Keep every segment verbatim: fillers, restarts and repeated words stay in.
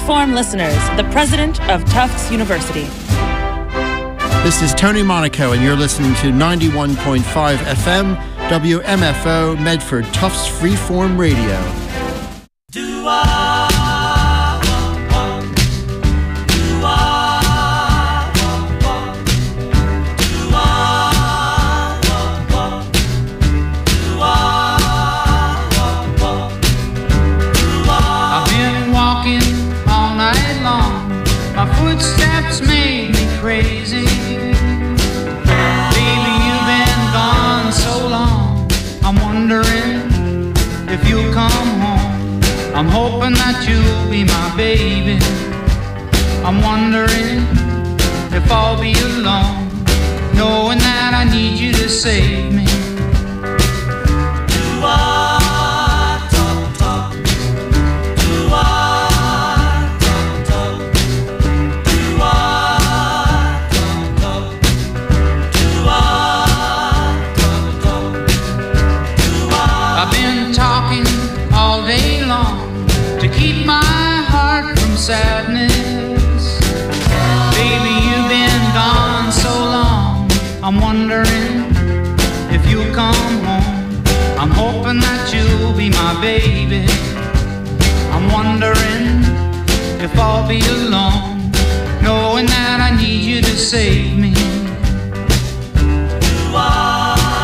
Freeform listeners, the president of Tufts University. This is Tony Monaco, and you're listening to ninety-one point five F M, W M F O, Medford, Tufts Freeform Radio. Do I? My footsteps make me crazy. Baby, you've been gone so long. I'm wondering if you'll come home. I'm hoping that you'll be my baby. I'm wondering if I'll be alone, knowing that I need you to save me. Do I talk, talk? Do I? Keep my heart from sadness. Baby, you've been gone so long. I'm wondering if you'll come home. I'm hoping that you'll be my baby. I'm wondering if I'll be alone, knowing that I need you to save me. Do I?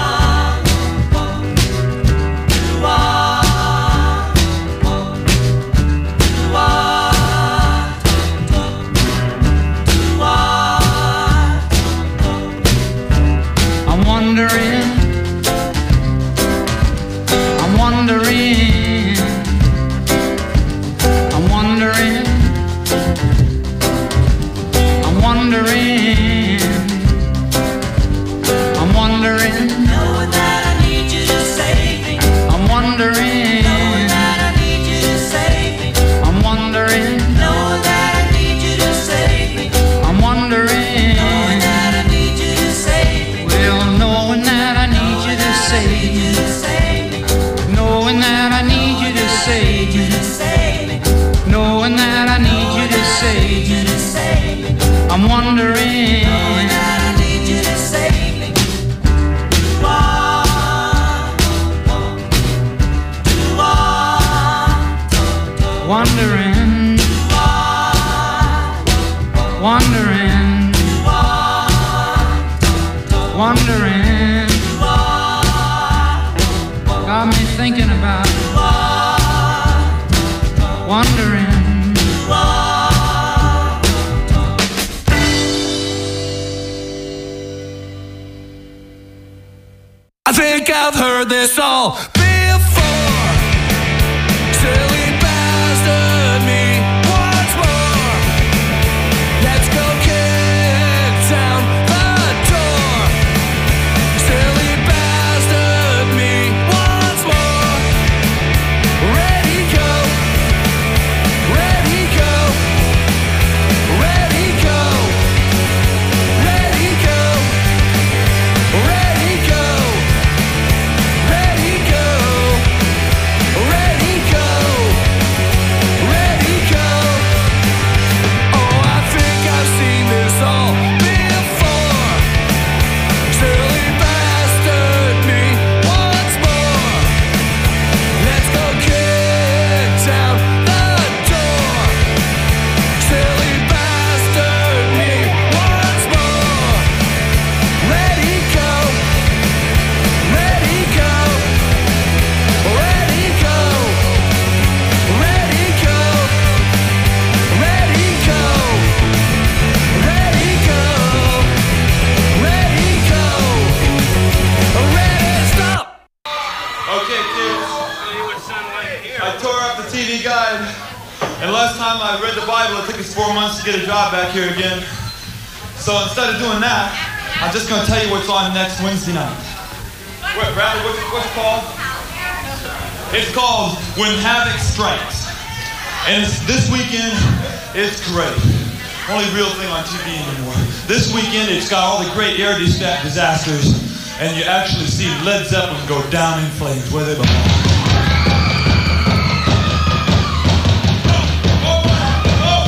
I'm wondering, knowing that I need you to save me. Do I, do I, wondering, do I, wondering, do I, wondering, do I, got me thinking about it. Do I, wondering. I think I've heard this all before. Silly bastard me once more. Let's go kick down the door. Silly bastard me once more. Ready, go. Ready, go. Ready, go. Ready, go. Ready, go. And last time I read the Bible, it took us four months to get a job back here again. So instead of doing that, I'm just going to tell you what's on next Wednesday night. Wait, Bradley, what's it, what's it called? It's called When Havoc Strikes. And it's, this weekend, it's great. Only real thing on T V anymore. This weekend, it's got all the great air disasters, and you actually see Led Zeppelin go down in flames where they belong. Oh, oh, oh, oh.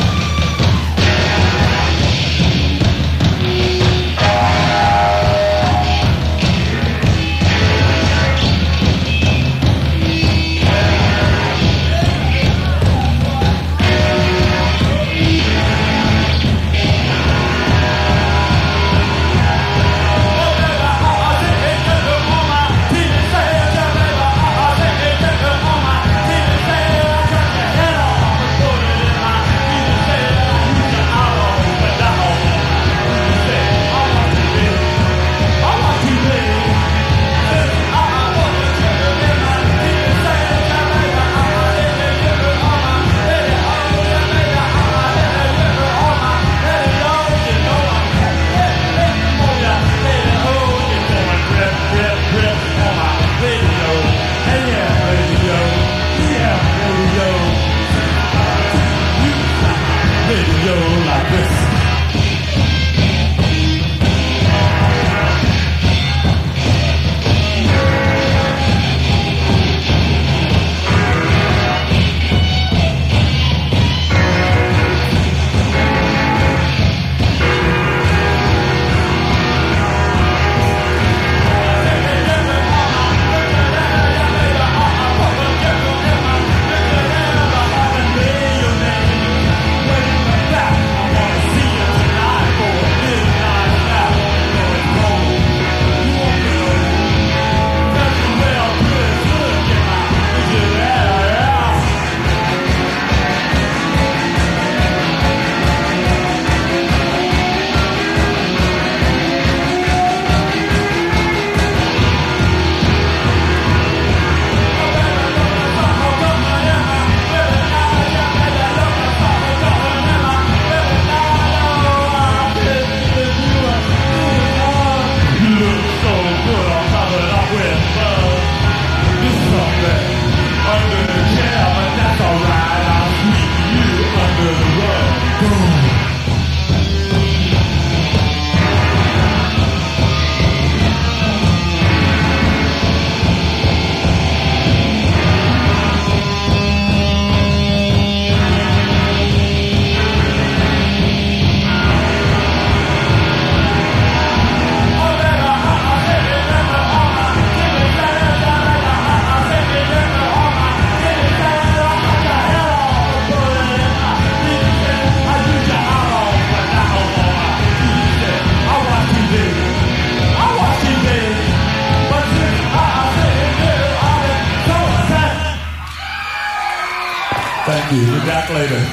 Thank you. We're back later.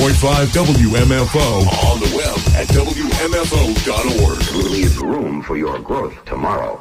point five W M F O. On the web at W M F O dot org. Leave room for your growth tomorrow.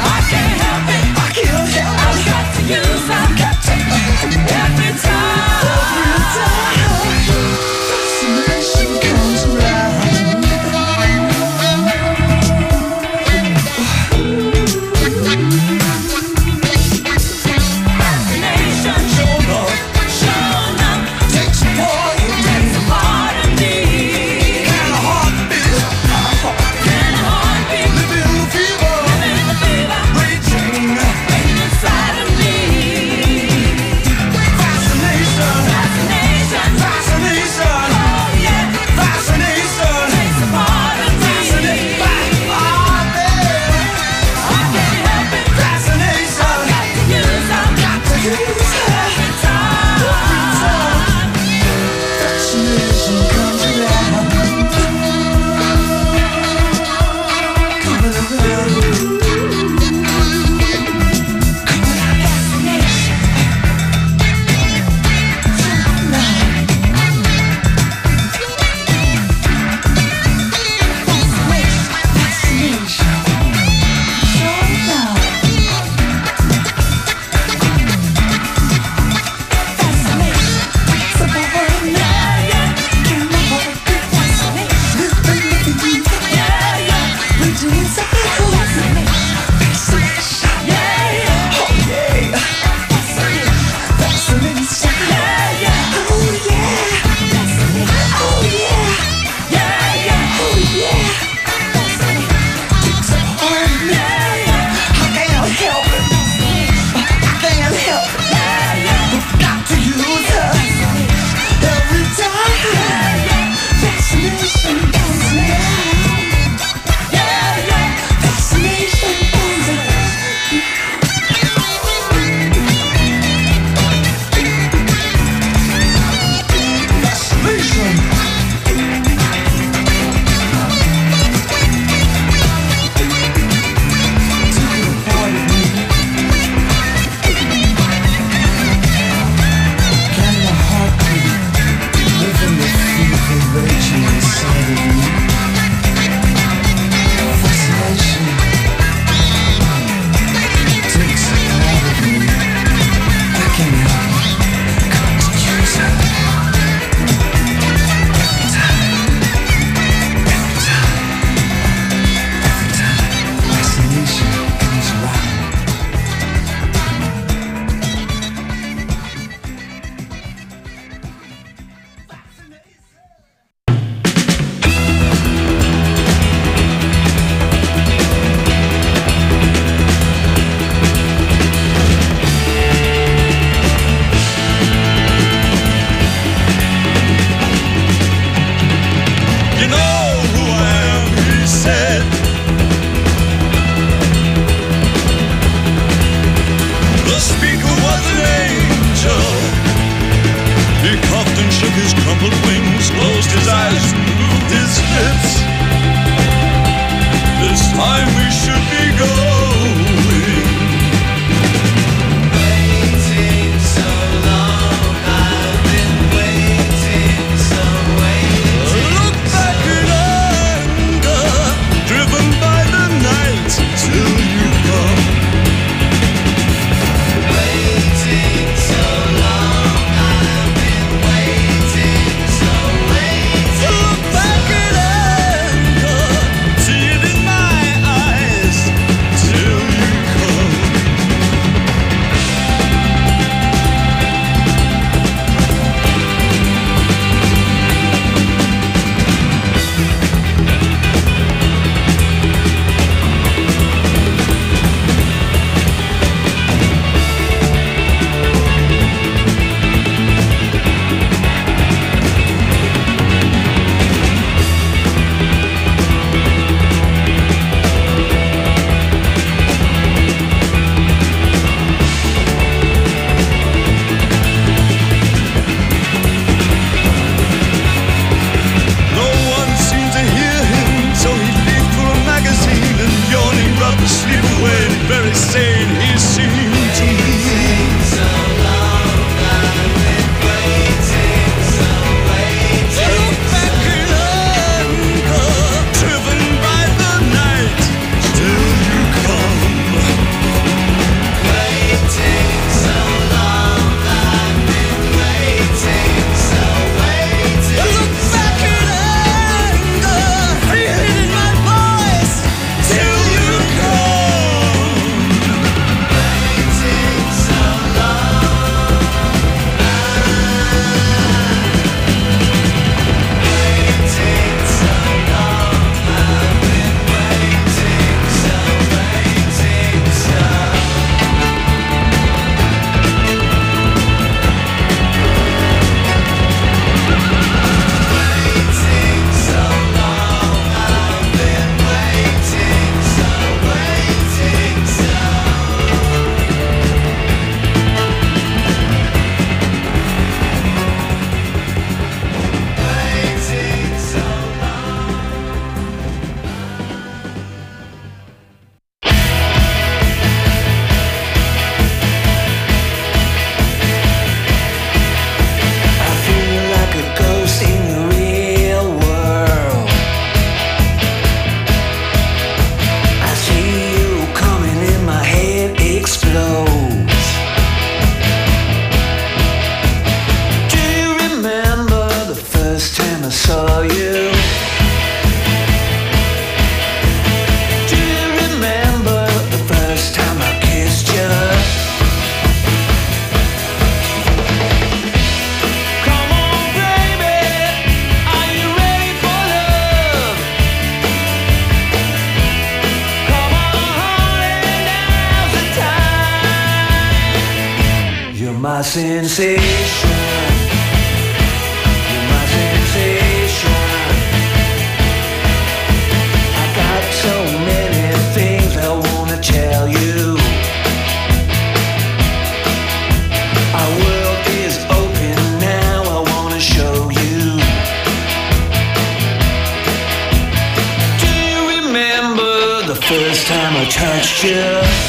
Every time my sensation. You're my sensation. I got so many things I wanna tell you. Our world is open now, I wanna show you. Do you remember the first time I touched you?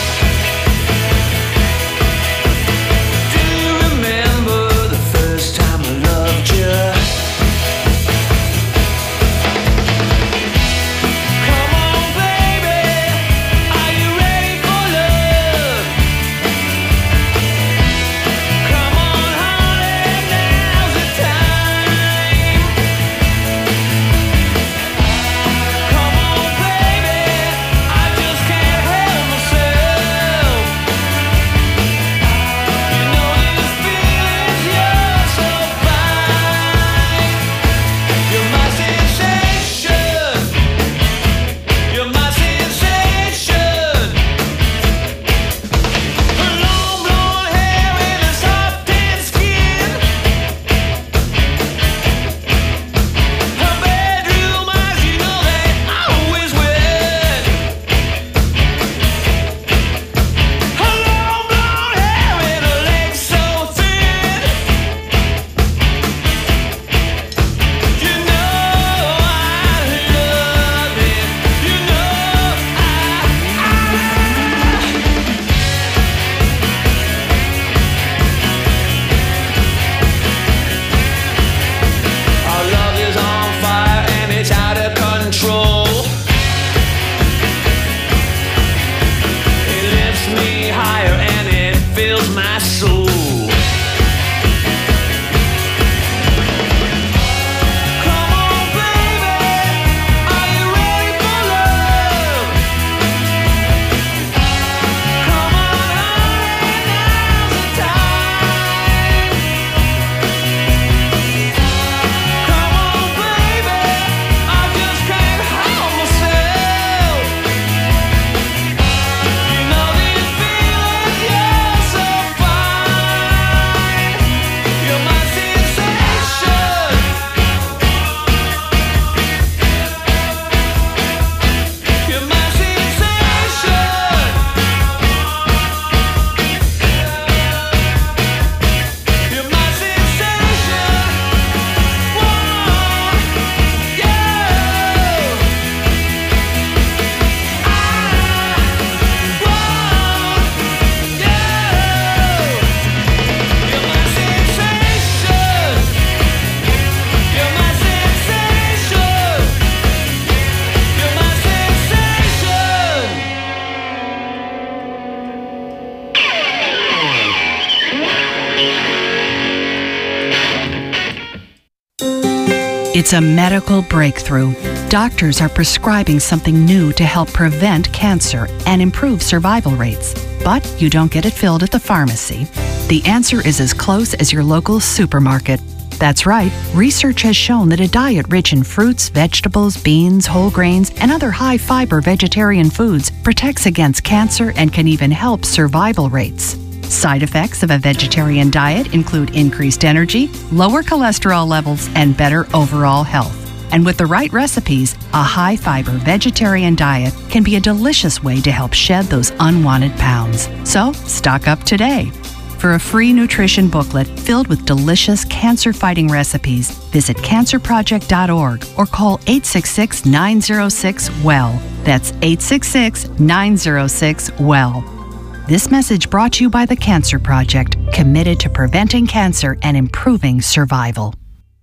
It's a medical breakthrough. Doctors are prescribing something new to help prevent cancer and improve survival rates. But you don't get it filled at the pharmacy. The answer is as close as your local supermarket. That's right. Research has shown that a diet rich in fruits, vegetables, beans, whole grains, and other high-fiber vegetarian foods protects against cancer and can even help survival rates. Side effects of a vegetarian diet include increased energy, lower cholesterol levels, and better overall health. And with the right recipes, a high-fiber vegetarian diet can be a delicious way to help shed those unwanted pounds. So, stock up today. For a free nutrition booklet filled with delicious cancer-fighting recipes, visit cancer project dot org or call eight six six, nine zero six, W E L L. That's eight six six, nine zero six, W E L L. This message brought to you by the Cancer Project, committed to preventing cancer and improving survival.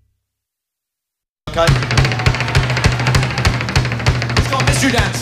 Okay. It's called Mystery Dance.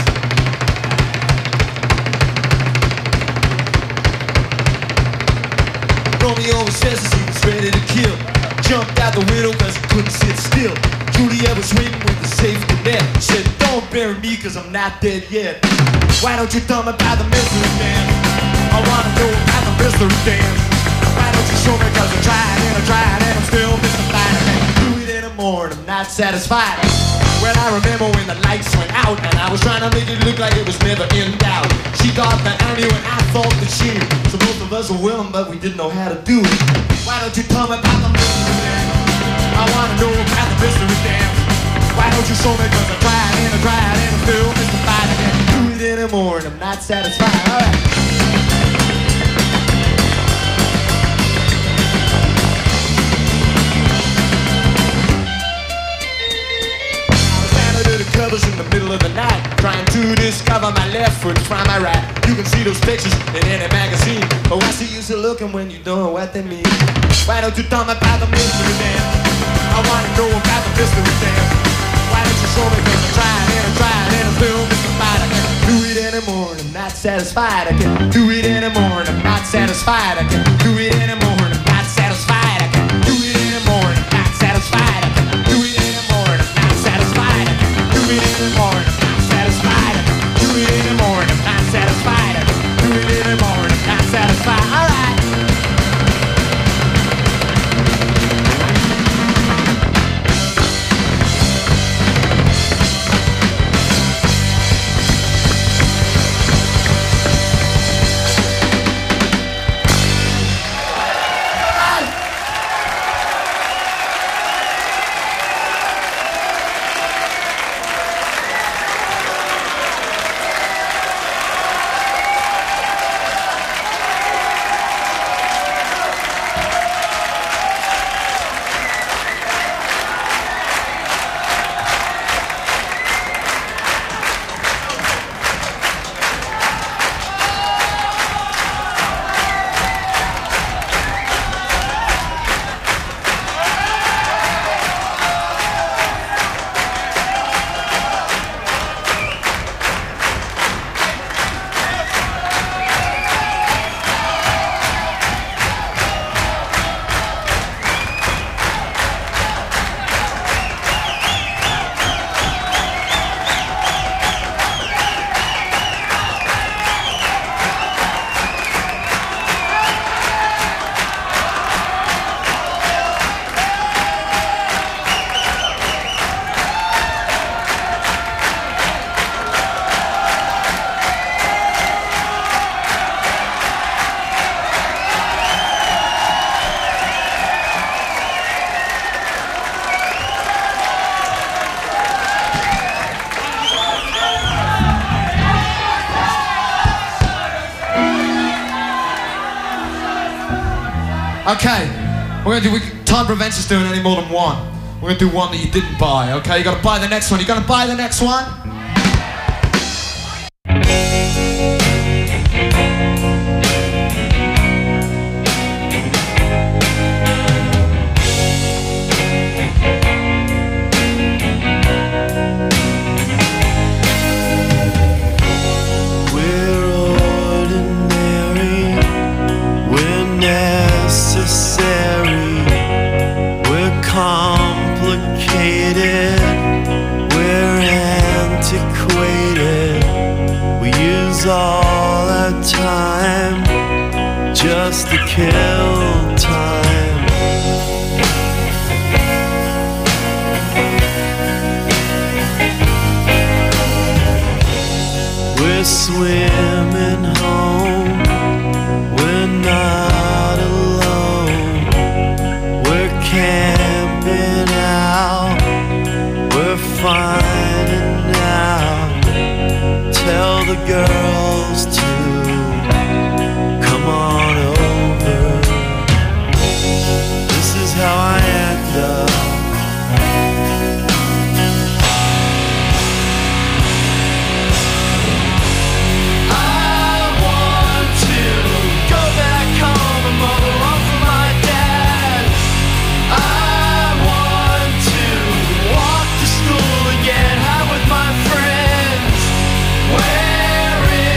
Romeo says he was ready to kill. Jumped out the window cause he couldn't sit still. Juliet was waiting with the safety net. Said, don't bury me cause I'm not dead yet. Why don't you tell me about the mystery dance? I wanna know about the mystery dance. Why don't you show me cause I tried and I tried and I'm still missing fire. Do it anymore. anymore, and I'm not satisfied. Well, I remember when the lights went out, and I was trying to make it look like it was never in doubt. She thought that I knew, and I thought that she knew. So both of us were willing, but we didn't know how to do it. Why don't you tell me about the mystery dance? I wanna know about the mystery dance. Why don't you show me, cause I tried and I tried and I still mystified. I can't do it anymore, and I'm not satisfied. All right. Covers in the middle of the night, trying to discover my left foot from my right. You can see those pictures in any magazine, but what's the use of looking when you don't know what they mean? Why don't you tell me about the mystery dance? I wanna know about the mystery dance. Why don't you show me, cause I tried and I tried and I still mystified. I can't do it anymore and I'm not satisfied. I can't do it anymore and I'm not satisfied. I can't do it anymore and I'm not satisfied. I can't do it anymore and I'm not satisfied. I can't do it anymore and I'm not satisfied. I can't do it anymore and I'm not satisfied. I can't do it anymore and I'm not satisfied. I can't do it anymore and I'm not satisfied. All right. Okay, we're gonna do, we, time prevents us doing any more than one. We're gonna do one that you didn't buy, okay? You gotta buy the next one. You gonna buy the next one? All our time just to kill time. We're swimming home, we're not alone. We're camping out, we're finding out. Tell the girls to come on over. This is how I end up. I want to go back home and mow the lawn for my dad. I want to walk to school again, high with my friends. Where is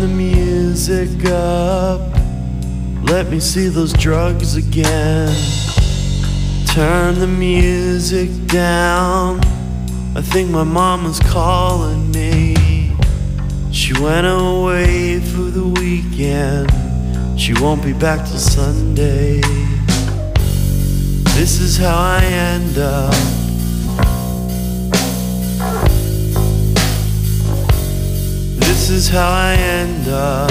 the music up. Let me see those drugs again. Turn the music down. I think my mama's calling me. She went away for the weekend. She won't be back till Sunday. This is how I end up. This is how I end up.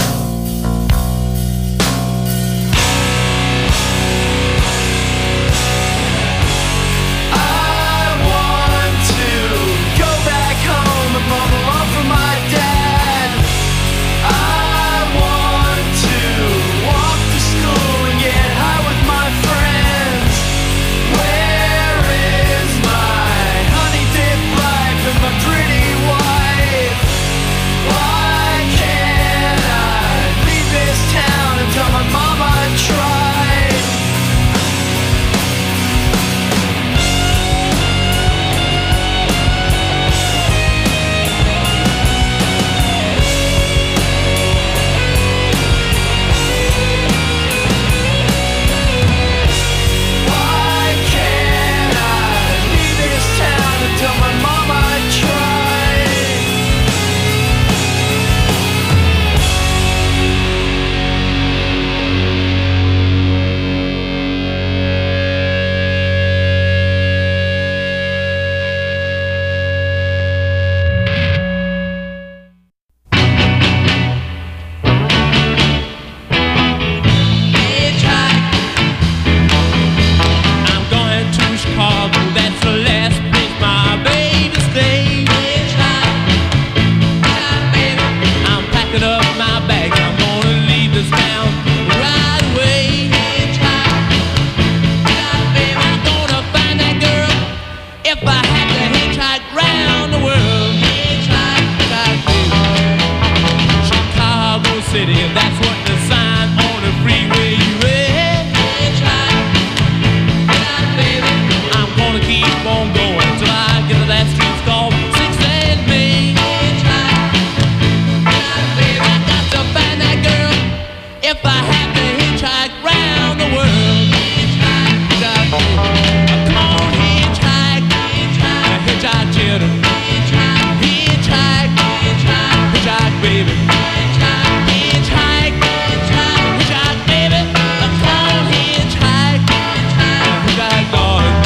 I want to go back home and mow the lawn for my dad. I want to walk to school and get high with my friends. Where is my honey dip life and my pretty wife? Why can't I leave this town and tell my mom I tried? Why can't I leave this town and tell my mom I tried? I'm going to Chicago, that's the last place my baby stays. I'm packing up my bags, I'm gonna leave this town right away. I'm gonna find that girl if I had to hitchhike round the world. Chicago City, that's what the sign on the freeway read. I'm gonna keep on going till I get to that street called sixth and Main. I got to find that girl if I have to hitchhike round the world. Come on, hitchhike, hitchhike, children. Hitchhike, hitchhike, baby. Hitchhike, hitchhike, baby. Come on, hitchhike, hitchhike, darling.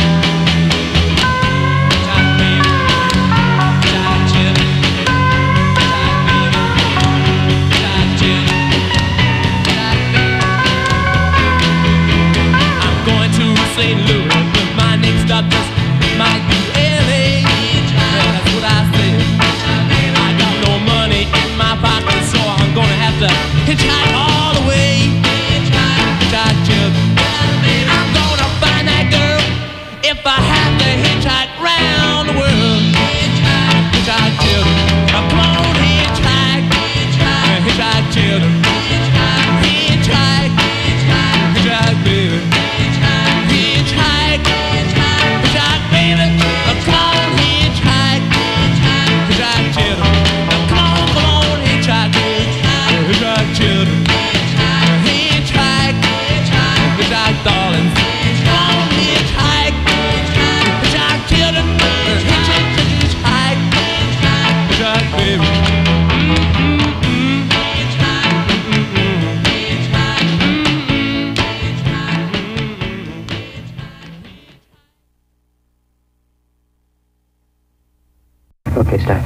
I'm going to Saint Louis, but my next stop just might be L A. That's what I said. I got no money in my pocket, so I'm gonna have to hitchhike all the way. Hitchhike, children. I'm gonna find that girl if I have to hitchhike round the world. Hitchhike, children. Come on, hitchhike. Hitchhike, children. Hitchhike, hitchhike, baby. Hitchhike, hitchhike, baby. Come on, hitchhike. Hitchhike, children. Come on, come on, hitchhike. Hitchhike, children. Hitchhike, hitchhike, darling. Come on, hitchhike. Hitchhike, children. Hitchhike, hitchhike, hitchhike, baby. Okay, start.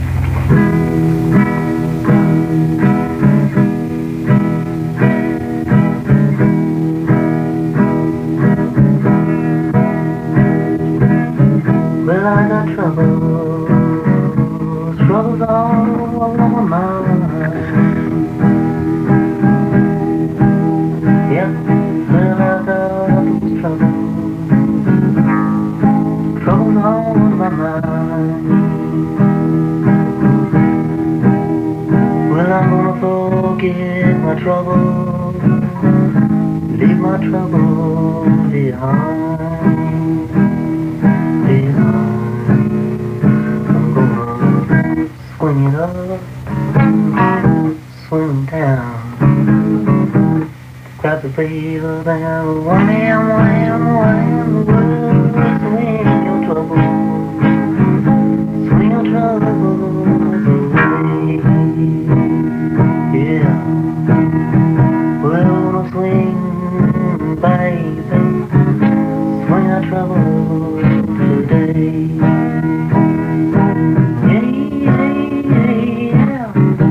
Well, I got troubles, troubles all on my mind. Yeah, well, I got those troubles, troubles all on my mind. Well, I'm gonna forget my troubles, leave my troubles behind, behind. I'm gonna swing it up, swing down. Grab the fever down. Wham, wham, wham. Swing your trouble. Swing your trouble away. Yeah. Well, no swing, baby. Swing your trouble today. Yeah, yeah, yeah.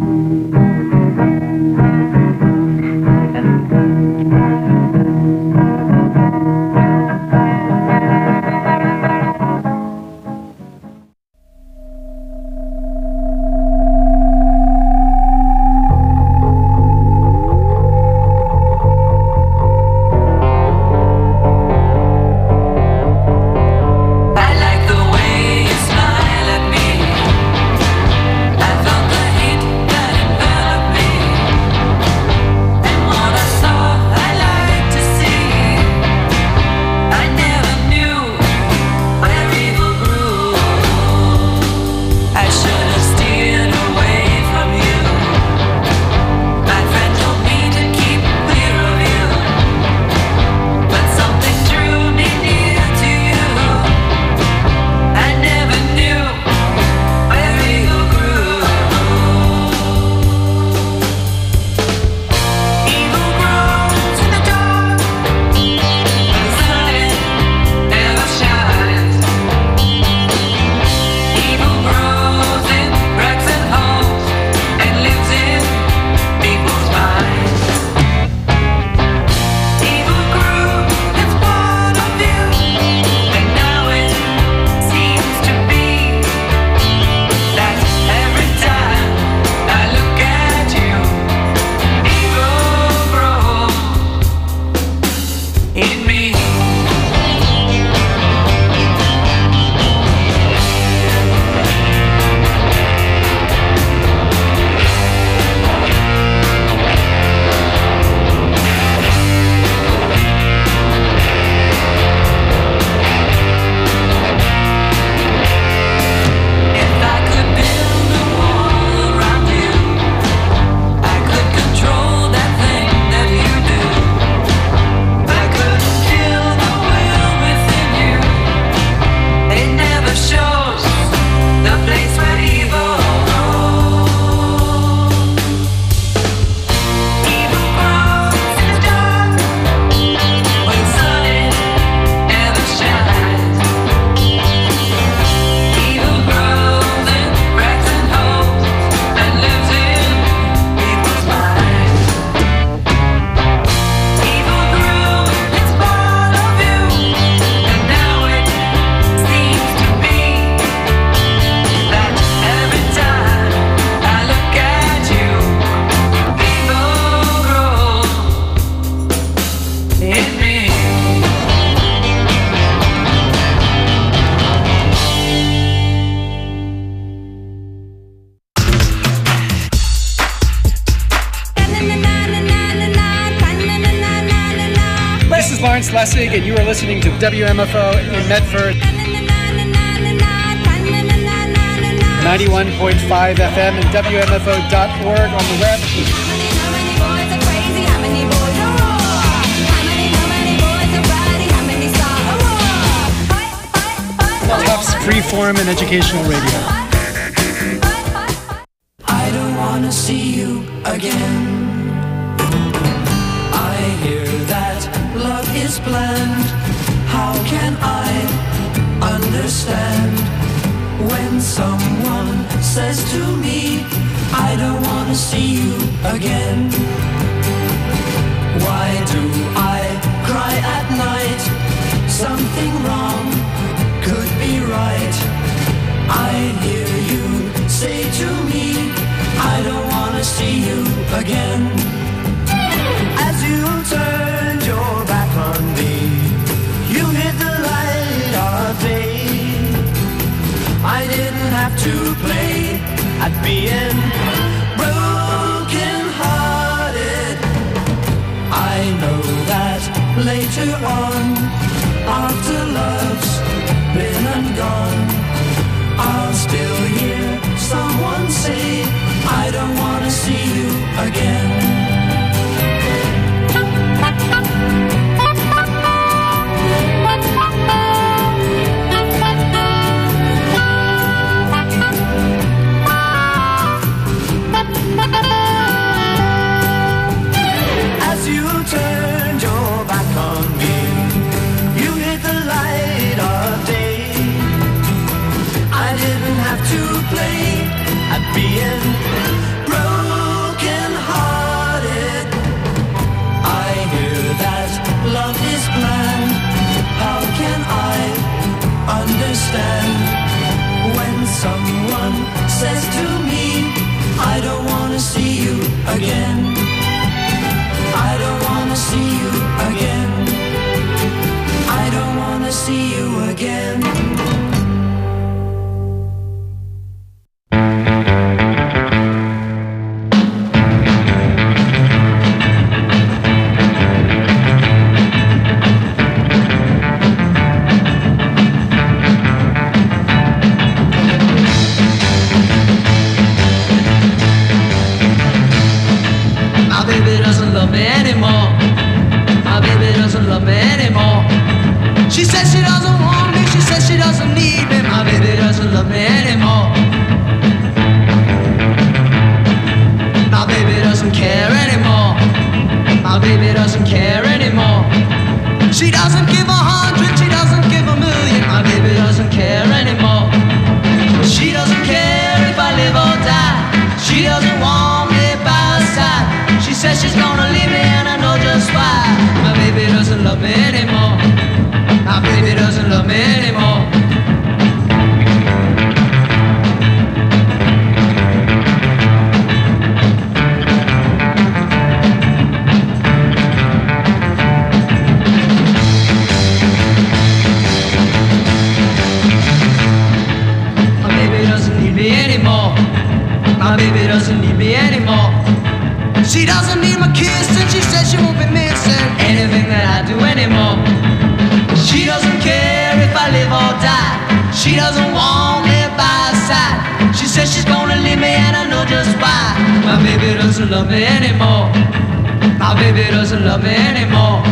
Lawrence Lessig, and you are listening to W M F O in Medford. ninety-one point five F M and W M F O dot org on the web. Tufts Freeform and Educational Radio. I don't want to see you again. I hear that love is blind. How can I understand when someone says to me, I don't want to see you again? Why do I cry at night? Something wrong could be right. I hear you say to me, I don't want to see you again. As you turned your back on me, you hid the light of day. I didn't have to play at being broken hearted. I know that later on, after love's been and gone, I'll still hear someone say, I don't want to see you again. again. I don't wanna see you again. I don't wanna see you again. She says she doesn't want me, she says she doesn't need me. My baby doesn't love me anymore. My baby doesn't care anymore. My baby doesn't care anymore. She doesn't give a hundred, she doesn't give a million. My baby doesn't care anymore. She doesn't care if I live or die. She doesn't want me by her side. She says she's gonna leave me and I know just why. My baby doesn't love me anymore. My baby doesn't love me anymore. My baby doesn't need me anymore. My baby doesn't need me anymore. She doesn't need my kiss and she says she won't be missing anything that I do anymore. She doesn't care if I live or die. She doesn't want me by her side. She says she's gonna leave me and I know just why. My baby doesn't love me anymore. My baby doesn't love me anymore.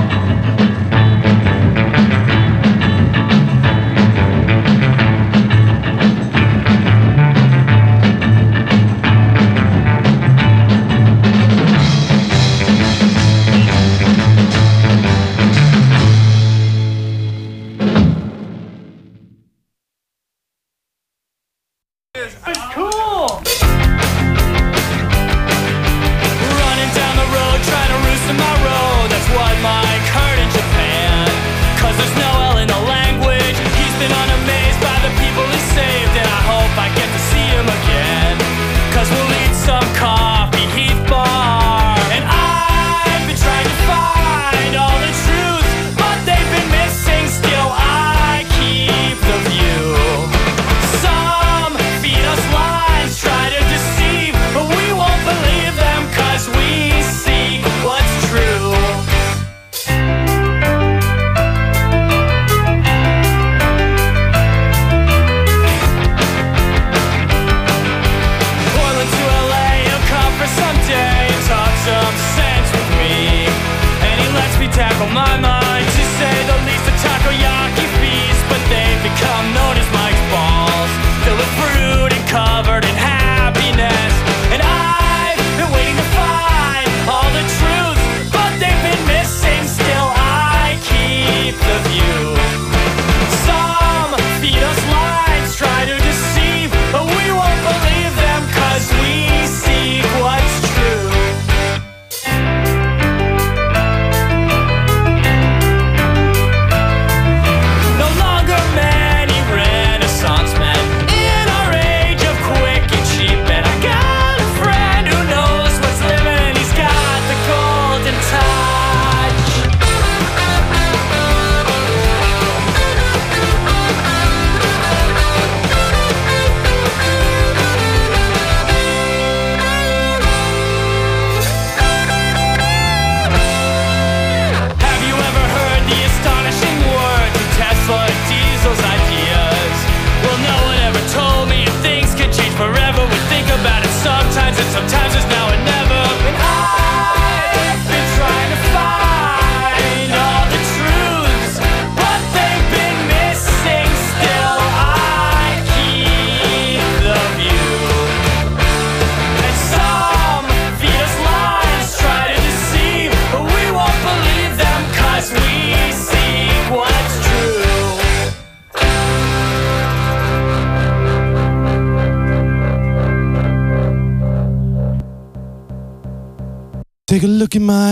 Take a look in my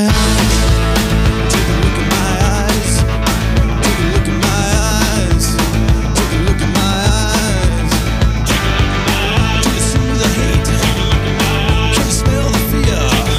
eyes. Take a look in my eyes. Take a look in my eyes. Take a look in my eyes. Do you see the hate? Can you smell the fear?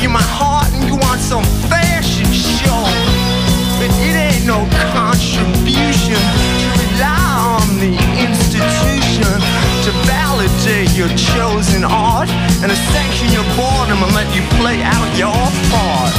you my heart and you want some fashion show. But it ain't no contribution to rely on the institution to validate your chosen art and to sanction your boredom and let you play out your part.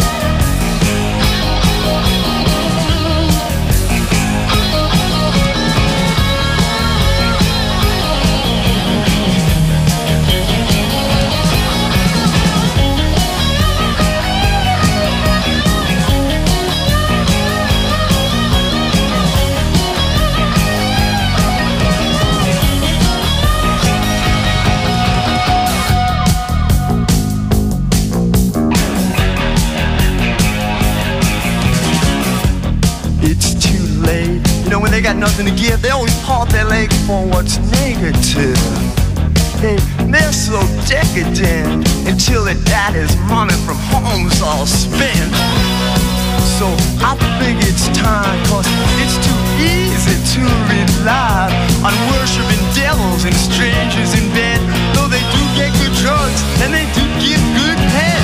When they got nothing to give, they always paw their leg for what's negative. Hey, they're so decadent until their daddy's money from home's all spent. So I think it's time, cause it's too easy to rely on worshiping devils and strangers in bed. Though they do get good drugs and they do give good head.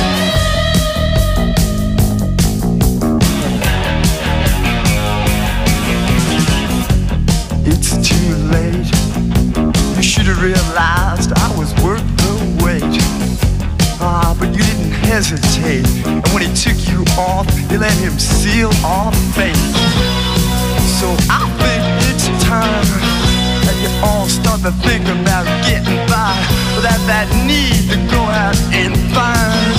It's too late. You should have realized I was worth the wait. Ah, but you didn't hesitate. And when he took you off, you let him seal our fate. So I think it's time that you all start to think about getting by without that need to go out and find